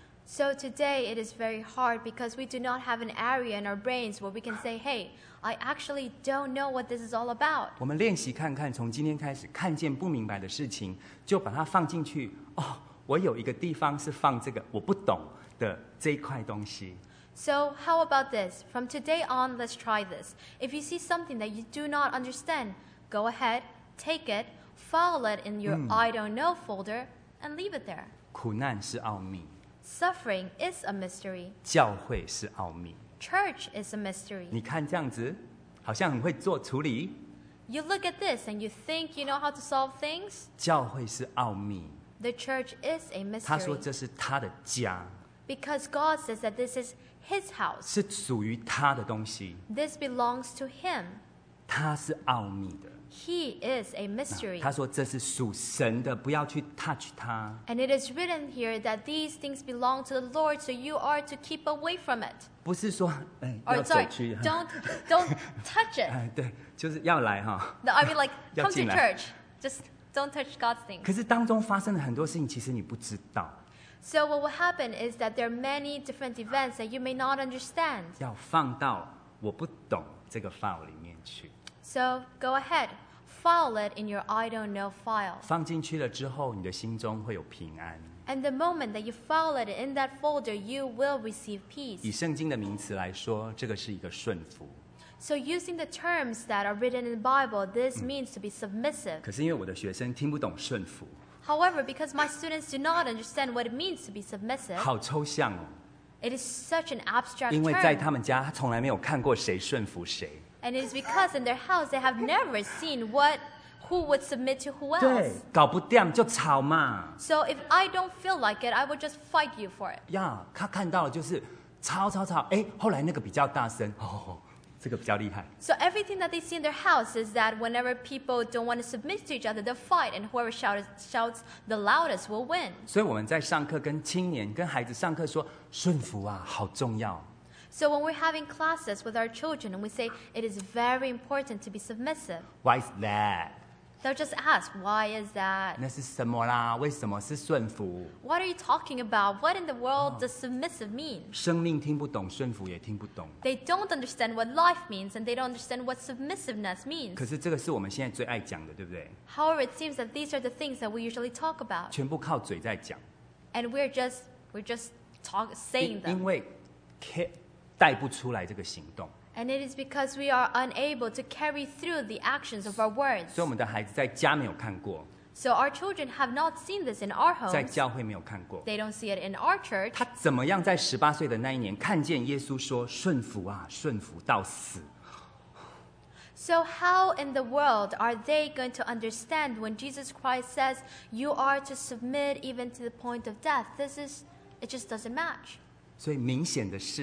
So today it is very hard because we do not have an area in our brains where we can say, hey, I actually don't know what this is all about. 我们练习看看，从今天开始，看见不明白的事情，就把它放进去。哦，我有一个地方是放这个我不懂的这一块东西。 So how about this? From today on, let's try this. If you see something that you do not understand, go ahead, take it, file it in your I don't know folder, and leave it there. 苦难是奥秘， Suffering is a mystery. 教会是奥秘。 Church is a mystery. 你看这样子，好像很会做处理。 You look at this and you think you know how to solve things. 教会是奥秘， The church is a 他说 mystery 这是他的家， because God says that this is His house. 是属于他的东西， This belongs to Him. 他是奥秘的。 He is a mystery. 他说这是属神的，不要去 touch 它。 And it is written here that these things belong to the Lord, so you are to keep away from it. 不是说哎 Or 要走 sorry, 去， don't don't touch it. 哎对，就是要来哈。 No, I mean like 要 come to 进来。 church. Just don't touch God's things. 可是当中发生了很多事情，其实你不知道， So what will happen is that there are many different events that you may not understand. 要放到我不懂这个 file 里面去。 So go ahead, file it in your I don't know file. 放进去了之后，你的心中会有平安。 And the moment that you file it in that folder, you will receive 以 peace. 圣经的名词来说，这个是一个顺服。 So using the terms that are written in the Bible, this means to be submissive. 可是因为我的学生听不懂顺服， However, because my students do not understand what it means to be submissive, 好抽象哦。 it is such an abstract 因为在 term. 他们家，他从来没有看过谁顺服谁。 And it is because in their house they have never seen what who would submit to who 对 else.， 搞不定就吵嘛。 So if I don't feel like it, I would just fight you for it. 呀，他看到了就是吵吵吵，哎，后来那个比较大声，哦，这个比较厉害。 So everything that they see in their house is that whenever people don't want to submit to each other, they'll fight, and whoever shouts, shouts the loudest will win. 所以我们在上课跟青年、跟孩子上课说，顺服啊，好重要。 So when we're having classes with our children and we say it is very important to be submissive, Why is that？ they'll just ask, why is that? 那是什么啦？为什么是顺服？ What are you talking about? What in the world does submissive mean? 生命听不懂，顺服也听不懂。 They don't understand what life means and they don't understand what submissiveness means. 可是这个是我们现在最爱讲的，对不对？ However, it seems that these are the things that we usually talk about. 全部靠嘴在讲， And we're just we're just talk, 因 saying 因 them. 为 ca- 带不出来这个行动， And it is because we are unable to carry through the actions of our words. 所以我们的孩子在家没有看过， So our children have not seen this in our 在 homes. 教会没有看过。 They don't see it in our church. 他怎么样在十八岁的那一年看见耶稣说顺服啊，顺服到死？ So how in the world are they going to understand when Jesus Christ says you are to submit even to the point of death? This is, it just doesn't match. 所以明显的是，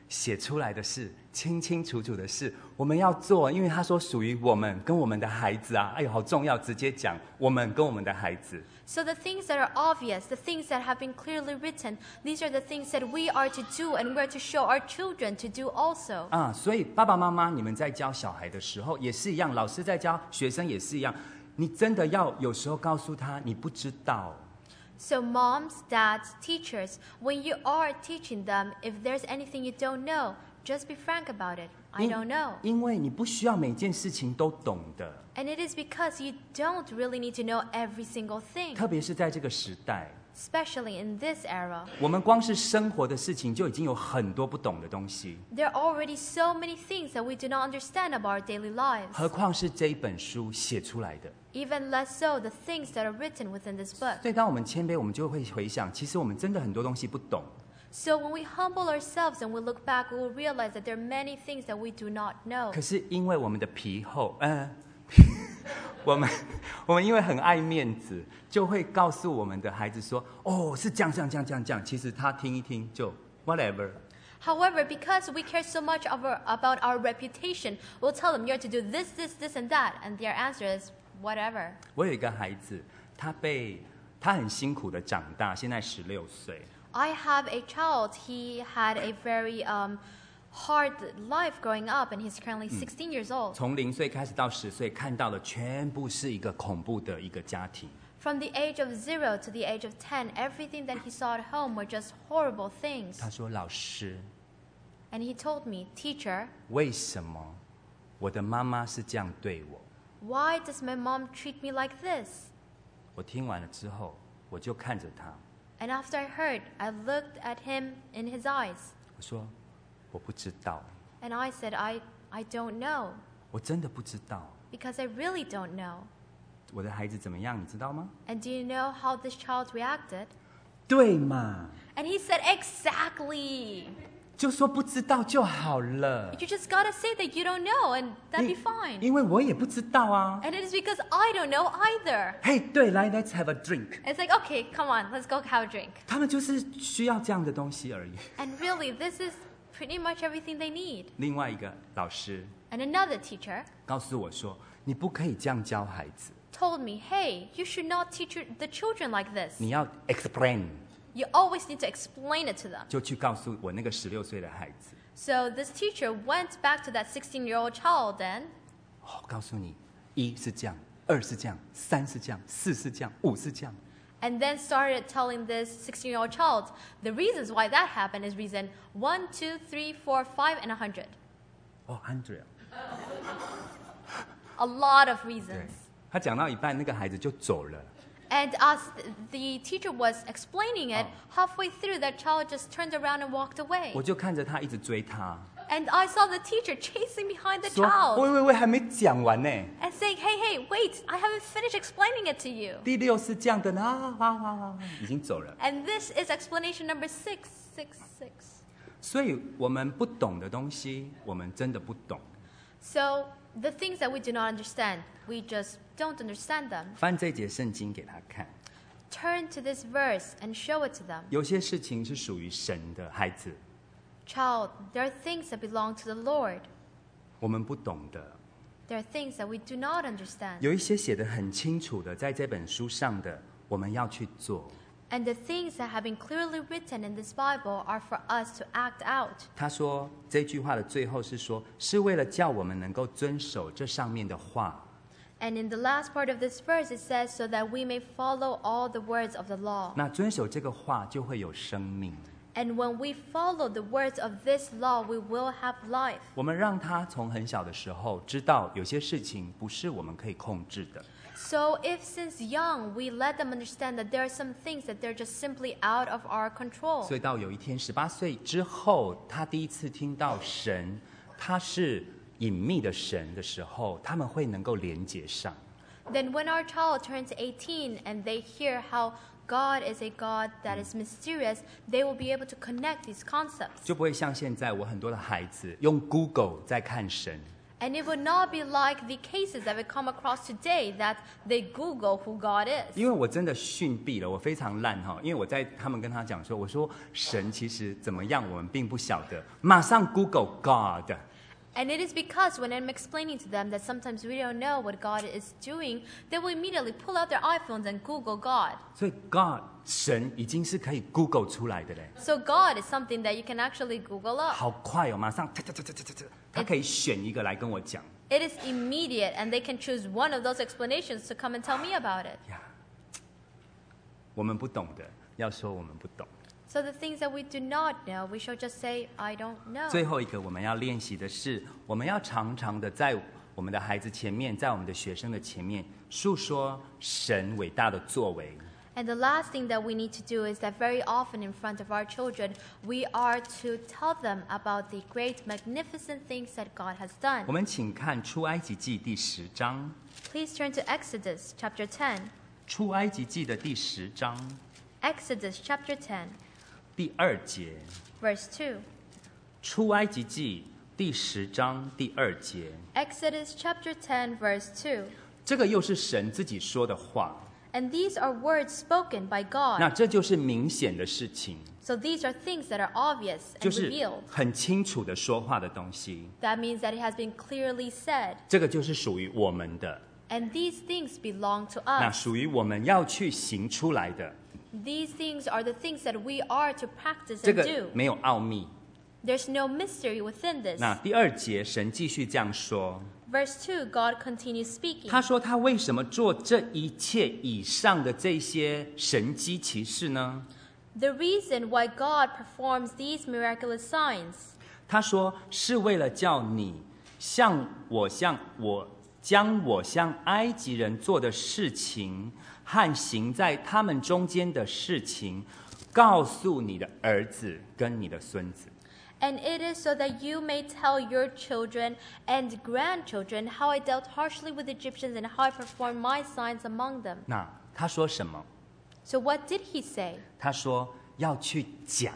写出来的事，清清楚楚的事，我们要做，因为他说属于我们跟我们的孩子啊，哎呦，好重要，直接讲我们跟我们的孩子。 So the things that are obvious, the things that have been clearly written, these are the things that we are to do and we're to show our children to do also. 啊，所以爸爸妈妈，你们在教小孩的时候也是一样，老师在教学生也是一样，你真的要有时候告诉他你不知道。 So moms, dads, teachers, when you are teaching them, if there's anything you don't know, just be frank about it. I 因 don't know. 因为你不需要每件事情都懂的， And it is because you don't really need to know every single thing, 特别是在这个时代， especially in this era. 我们光是生活的事情就已经有很多不懂的东西， There are already so many things that we do not understand about our daily lives. 何况是这一本书写出来的。 Even less so, the things that are written within this book. 所以当我们谦卑，我们就会回想，其实我们真的很多东西不懂。 So when we humble ourselves and we look back, we will realize that there are many things that we do not know. 可是因为我们的皮厚，嗯、我们我们因为很爱面子，就会告诉我们的孩子说：“哦，是这样这样这样这样这样。”其实他听一听就 whatever。 However, because we care so much of our, about our reputation, we'll tell them you're to do this, this, this, and that, and their answer is whatever. 我有一个孩子，他被他很辛苦的长大，现在十六岁。 I have a child. He had a very um, hard life growing up, and he's currently sixteen years old. 从零岁开始到十岁，看到的全部是一个恐怖的一个家庭。 From the age of zero to the age of ten, everything that he saw at home were just horrible things. 他说：“老师， And he told me, Teacher, 为什么我的妈妈是这样对我？” why does my mom treat me like this? 我听完了之后，我就看着他， And after I heard, I looked at him in his eyes. 我说：“我不知道， And I said, I, I don't know, 我真的不知道。 because I really don't know. 我的孩子怎么样，你知道吗？” And do you know how this child reacted? 对嘛， And he said, exactly. 就说不知道就好了。 You just gotta say that you don't know, and that'd be 因 fine. 因为我也不知道啊。 And it is because I don't know either. 嘿，对，来，Let's have a drink。 It's like, okay, come on, let's go have a drink. 他们就是需要这样的东西而已。 And really, this is pretty much everything they need. 另外一个老师 And another teacher 告诉我说：“你不可以这样教孩子， told me, hey, you should not teach your, the children like this. 你要 explain。” You always need to explain it to them. 就去告诉我那个十六岁的孩子， So this teacher went back to that sixteen-year-old child and 哦，告诉你，一是这样，二是这样，三是这样，四是这样，五是这样。 and then started telling this sixteen-year-old child the reasons why that happened is reason one, two, three, four, five, and a hundred. 哦 ，Andrea， A lot of 对 reasons. 他讲到一半，那个孩子就走了。 And as the teacher was explaining it, halfway through, that child just turned around and walked away. 我就看着他一直追他， And I saw the teacher chasing behind the 说：“喂 child 喂喂，还没讲完呢。 and saying, hey, hey, wait, I haven't finished explaining it to you. 第六是这样的呢，啊啊啊啊，已经走了。 And this is explanation number six, six, six. 所以我们不懂的东西，我们真的不懂。 So the things that we do not understand, we just don't understand them. 翻这节圣经给他看， Turn to this verse and show it to them. 有些事情是属于神的孩子， Child, there are things that belong to the Lord. 我们不懂的。 There are things that we do not understand. 有一些写得很清楚的，在这本书上的，我们要去做。 And the things that have been clearly written in this Bible are for us to act out. 他说这句话的最后是说，是为了叫我们能够遵守这上面的话。 And in the last part of this verse, it says, so that we may follow all the words of the law. 那遵守这个话就会有生命。 And when we follow the words of this law, we will have life. 我们让他从很小的时候知道，有些事情不是我们可以控制的。 So if since young we let them understand that there are some things that they're just simply out of our control. 所以到有一天十八岁之后，他第一次听到神，他是隐秘的神的时候，他们会能够连接上。 Then when our child turns eighteen and they hear how God is a God that is mysterious, they will be able to connect these concepts. 就不会像现在我很多的孩子用 Google 在看神。 And it would not be like the cases that we come across today that they Google who God is. 因为我真的逊毙了，我非常烂哈。因为我在他们跟他讲说，我说神其实怎么样，我们并不晓得，马上 Google God。 And it is because when I'm explaining to them that sometimes we don't know what God is doing, they will immediately pull out their iPhones and Google God. 所以 God 神已经是可以 Google 出来的嘞， So God is something that you can actually Google up. 好快哦，马上他他他他他他，他可以选一个来跟我讲 It is immediate, and they can choose one of those explanations to come and tell me about it. 呀。我们不懂的，要说我们不懂。 So the things that we do not know, we shall just say, I don't know. 最后一个我们要练习的是，我们要常常的在我们的孩子前面，在我们的学生的前面述说神伟大的作为。 And the last thing that we need to do is that very often in front of our children, we are to tell them about the great, magnificent things that God has 我 done. 们请看出埃及记第十章， Please turn to Exodus chapter ten. 出埃及记的第十章 Exodus chapter ten, 第二节， verse two. 出埃及记第十章第二节， Exodus chapter ten, verse two. 这个又是神自己说的话， And these are words spoken by 那 God. 这就是明显的事情， So these are things that are obvious 就 and 是 revealed. 很清楚的说话的东西， That means that it has been clearly said. 这个就是属于我们的， And these things belong to 那 us. 属于我们要去行出来的， These things are the things that we are to practice 这 and 个 do. 没有奥秘。 There's no mystery within this. 那第二节，神继续这样说， Verse two, God continues speaking. 他说他为什么做这一切以上的这些神迹奇事呢？ The reason why God performs these miraculous signs, 他说是为了叫你像我像我将我向埃及人做的事情和行在他们中间的事情，告诉你的儿子跟你的孙子。 and it is so that you may tell your children and grandchildren how I dealt harshly with Egyptians and how I performed my signs among them. 那他说什么？ So what did he say? 他说要去讲，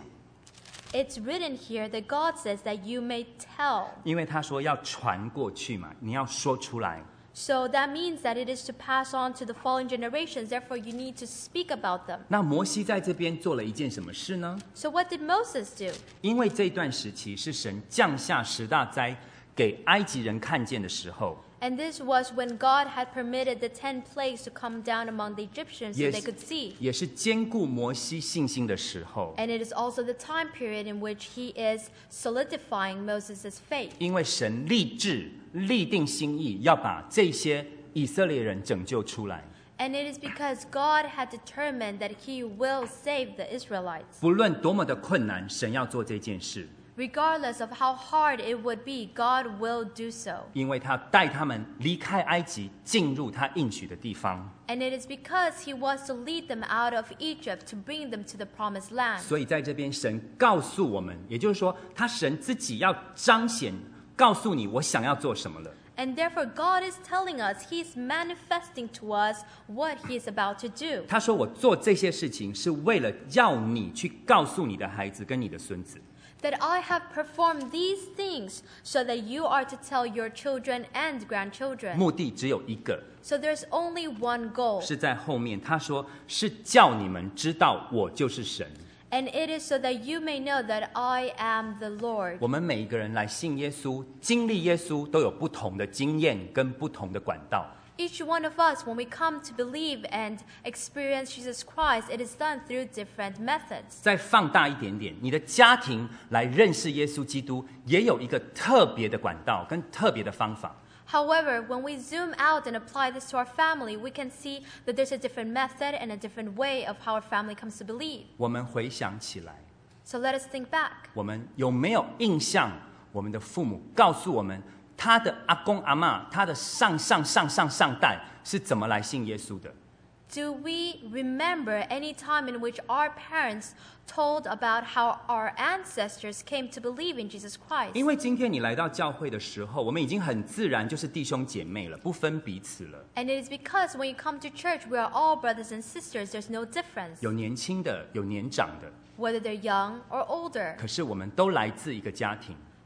It's written here that God says that you may tell. 因为他说要传过去嘛，你要说出来。 So that means that it is to pass on to the following generations. Therefore, you need to speak about them. 那摩西在这边做了一件什么事呢？ So what did Moses do? 因为这段时期是神降下十大灾给埃及人看见的时候， And this was when God had permitted the ten plagues to come down among the Egyptians so 也 they 是 could see. 也是兼顾摩西信心的时候。 And it is also the time period in which he is solidifying Moses' faith. 因为神立志立定心意，要把这些以色列人拯救出来， And it is because God had determined that he will save the Israelites. 不论多么的困难，神要做这件事， Regardless of how hard it would be, God will do so. 因为他带他们离开埃及，进入他应许的地方。 And it is because he wants to lead them out of Egypt to bring them to the promised land. 所以在这边，神告诉我们，也就是说，他神自己要彰显，告诉你我想要做什么了。 And therefore, God is telling us, He's manifesting to us what He is about to do. 他说：“我做这些事情是为了要你去告诉你的孩子跟你的孙子。 That I have performed these things so that you are to tell your children and grandchildren. 目的只有一个， So there's only one goal. 是在后面。他说是叫你们知道我就是神。 And it is so that you may know that I am the Lord. 我们每一个人来信耶稣、经历耶稣，都有不同的经验跟不同的管道。 Each one of us, when we come to believe and experience Jesus Christ, it is done through different methods. 再放大一点点，你的家庭来认识耶稣基督，也有一个特别的管道跟特别的方法。 However, when we zoom out and apply this to our family, we can see that there's a different method and a different way of how our family comes to believe. 我们回想起来， So let us think back. 我们有没有印象？我们的父母告诉我们，他的阿公阿嬷，他的上上上上上代是怎么来信耶稣的？ Do we remember any time in which our parents told about how our ancestors came to believe in Jesus Christ? 因为今天你来到教会的时候，我们已经很自然就是弟兄姐妹了，不分彼此了。 And it is because when you come to church, we are all brothers and sisters. There's no difference, 有年轻的，有年长的， whether they're young or older. 可是我们都来自一个家庭。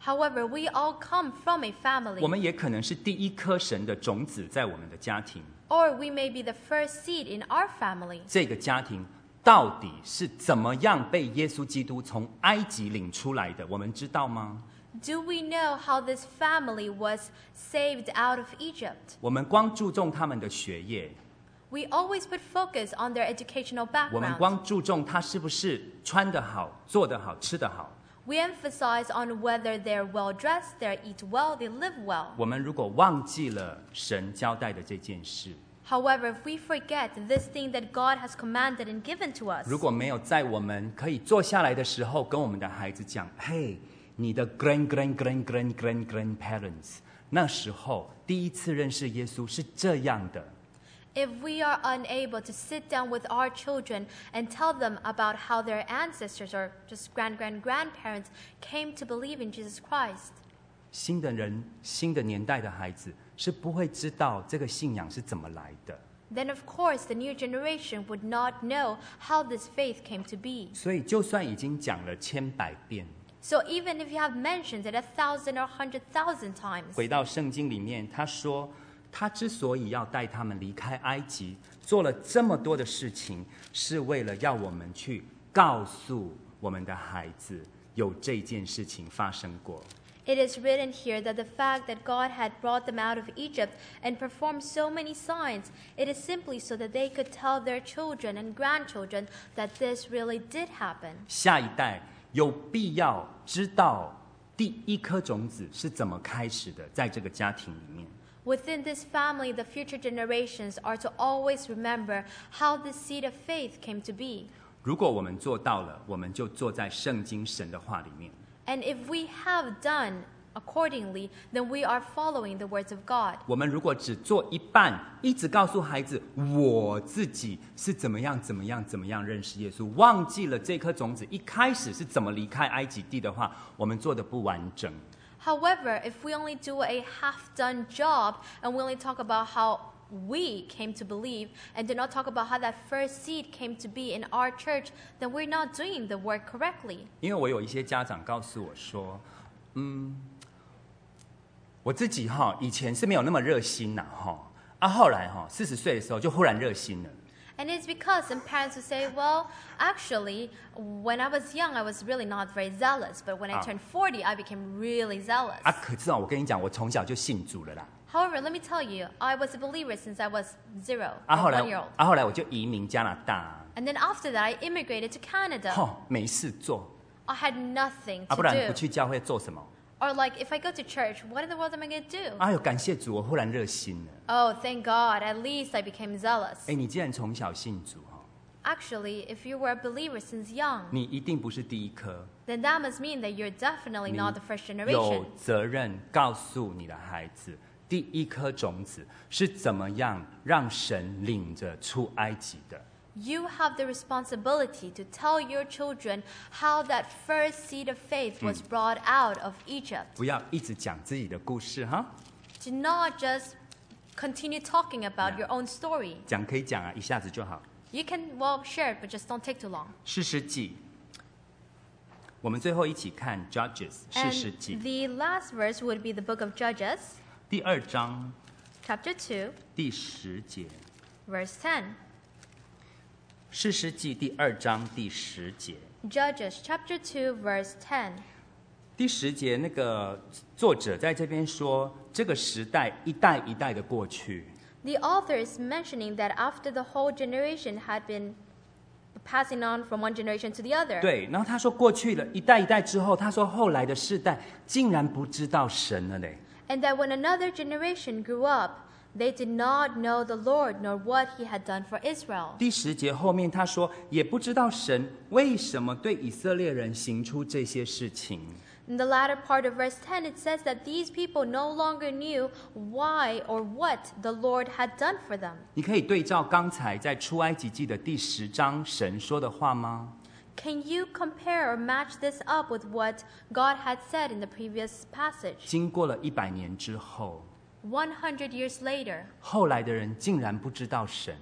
However, we all come from a 我 family, 们也可能是第一颗神的种子在我们的家庭。 or we may be the first seed in our family. 这个家庭到底是怎么样被耶稣基督从埃及领出来的？我们知道吗？ Do we know how this family was saved out of Egypt? 我们光注重他们的学业， We always put focus on their educational 我们 background. 光注重他是不是穿得好、做得好、吃得好。 We emphasize on whether they're well dressed, they eat well, they live well. 我们如果忘记了神交代的这件事， However, if we forget this thing that God has commanded and given to us, 如果没有在我们可以坐下来的时候跟我们的孩子讲，嘿，你的 grand grand grand grand grand grandparents 那时候第一次认识耶稣是这样的。 if we are unable to sit down with our children and tell them about how their ancestors or just grand grand grandparents came to believe in Jesus Christ, 新的人、新的年代的孩子是不会知道这个信仰是怎么来的。 then of course the new generation would not know how this faith came to be. 所以，就算已经讲了千百遍， So even if you have mentioned it a thousand or hundred thousand times, 回到圣经里面，他说，他之所以要带他们离开埃及，做了这么多的事情，是为了要我们去告诉我们的孩子，有这件事情发生过。 it is written here that the fact that God had brought them out of Egypt and performed so many signs, it is simply so that they could tell their children and grandchildren that this really did happen. 下一代有必要知道第一颗种子是怎么开始的，在这个家庭里面。 Within this family, the future generations are to always remember how the seed of faith came to be. 如果我们做到了，我们就坐在圣经神的话里面。 And if we have done accordingly, then we are following the words of God. 我们如果只做一半，一直告诉孩子我自己是怎么样、怎么样、怎么样认识耶稣，忘记了这颗种子一开始是怎么离开埃及地的话，我们做的不完整。 However, if we only do a half-done job and we only talk about how we came to believe and do not talk about how that first seed came to be in our church, then we're not doing the work correctly. 因为我有一些家长告诉我说，嗯，我自己哈以前是没有那么热心呐哈，啊后来哈四十岁的时候就忽然热心了。 And it's because some parents would say, well, actually, when I was young, I was really not very zealous. But when I Ah. turned forty, I became really zealous. 啊，可是啊，我跟你讲，我从小就信主了啦。 However, let me tell you, I was a believer since I was zero, 啊 or 后来 one year old. 啊后来我就移民加拿大， And then after that, I immigrated to Canada. 吼没事做， I had nothing 啊 to 不然不 do. 去教会做什么？ Or like, if I go to church, what in the world am I going to do? 哎呦，感谢主，我忽然热心了。 Oh, thank God, at least I became zealous. 哎，你既然从小信主哈， Actually, if you were a believer since young, 你一定不是第一颗， then that must mean that you're definitely 你 not the first 有 generation. 责任告诉你的孩子，第一颗种子是怎么样让神领着出埃及的。 You have the responsibility to tell your children how that first seed of faith was brought out of Egypt. 不要一直讲自己的故事哈， Do not just continue talking about your own story. 讲可以讲啊，一下子就好。 You can, well, share it, but just don't take too long. 士师记，我们最后一起看 Judges 士师 And 记 the last verse would be the book of Judges, 第二章 chapter two, 第十节。 verse ten. 士师记第二章第十节， Judges chapter two, verse ten. 第十节那个作者在这边说，这个时代一代一代的过去， The author is mentioning that after the whole generation had been passing on from one generation to the other. 对，然后他说过去了一代一代之后，他说后来的世代竟然不知道神了嘞。 And that when another generation grew up, they did not know the Lord nor what he had done for Israel. 第十节后面他说，也不知道神为什么对以色列人行出这些事情。 In the latter part of verse ten, it says that these people no longer knew why or what the Lord had done for them. 你可以对照刚才在出埃及记的第十章神说的话吗？ Can you compare or match this up with what God had said in the previous passage? 经过了一百年之后， one hundred years later, 后来的人竟然不知道神，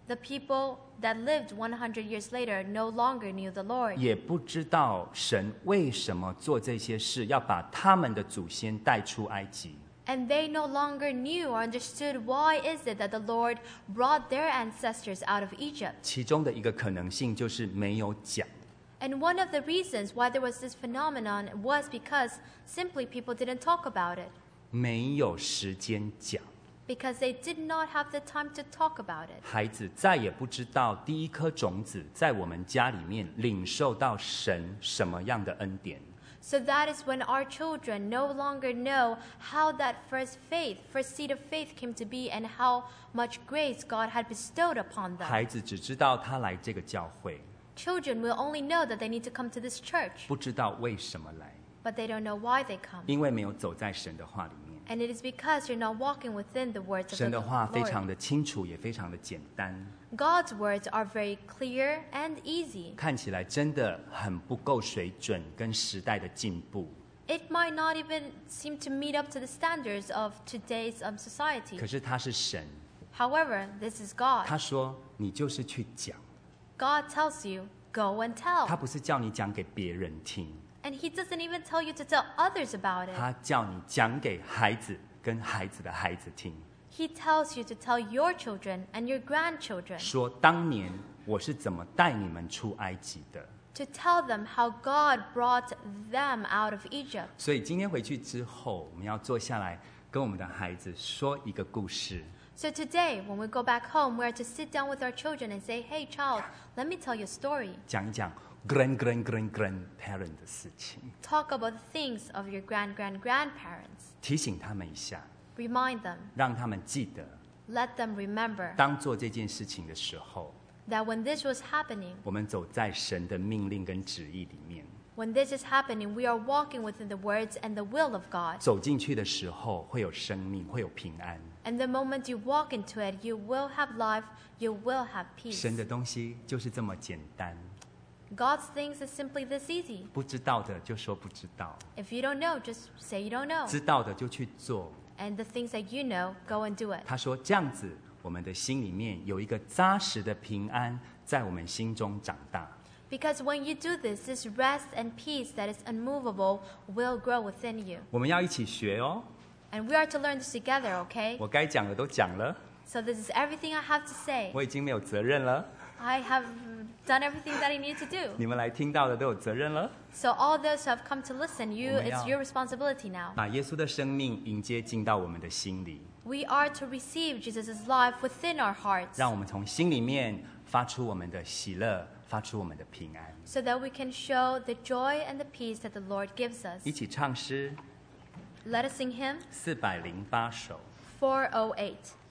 The people that lived one hundred years later no longer knew the Lord. 也不知道神为什么做这些事，要把他们的祖先带出埃及。 And they no longer knew or understood why is it that the Lord brought their ancestors out of Egypt. 其中的一个可能性就是没有讲。 And one of the reasons why there was this phenomenon was because simply people didn't talk about it. 没有时间讲， Because they did not have the time to talk about it. 孩子再也不知道第一颗种子在我们家里面领受到神什么样的恩典。 So that is when our children no longer know how that first faith, first seed of faith came to be and how much grace God had bestowed upon them. 孩子只知道他来这个教会， Children will only know that they need to come to this church, 不知道为什么来， but they don't know why they come. 因为没有走在神的话里面。 And it is because you're not walking within the words of 神 the 的话非常 Lord. 的清楚，也非常的简单， God's words are very clear and easy. 看起来真的很不够水准，跟时代的进步。 It might not even seem to meet up to the standards of today's um, society. 可是他是神， However, this is God. 他说你就是去讲， God tells you, go and 他 tell. 不是叫你讲给别人听， And He doesn't even tell you to tell others about it. 他叫你讲给孩子跟孩子的孩子听。 He tells you to tell your children and your grandchildren, 说当年我是怎么带你们出埃及的。 to tell them how God brought them out of Egypt. 所以今天回去之后，我们要坐下来跟我们的孩子说一个故事。 So today, when we go back home, we are to sit down with our children and say, hey child, let me tell you a story. 讲一讲 grand grand grand grandparent 的事情， Talk about the things of your grand grand grandparents. 提醒他们一下， Remind them, 让他们记得， let them remember 当做这件事情的时候， that when this was happening, 我们走在神的命令跟旨意里面。 when this is happening, we are walking within the words and the will of God. 走进去的时候，会有生命，会有平安。 And the moment you walk into it, you will have life, you will have peace. 神的东西就是这么简单， God's things is simply this easy. 不知道的就说不知道， If you don't know, just say you don't know. 知道的就去做。 And the things that you know, go and do it. 他说这样子，我们的心里面有一个扎实的平安，在我们心中长大。 Because when you do this, this rest and peace that is unmovable will grow within you. 我们要一起学哦。 And we are to learn this together, okay? 我该讲的都讲了， So this is everything I have to say. 我已经没有责任了。 I have done everything that I need to do. 你们来听到的都有责任了。 So all those who have come to listen, you, 我们要- it's your responsibility now. 把耶稣的生命迎接进到我们的心里， We are to receive Jesus' life within our hearts 让我们从心里面发出我们的喜乐，发出我们的平安。 so that we can show the joy and the peace that the Lord gives us. 一起唱诗 Let us sing hymn 四百零八首。 four oh eight.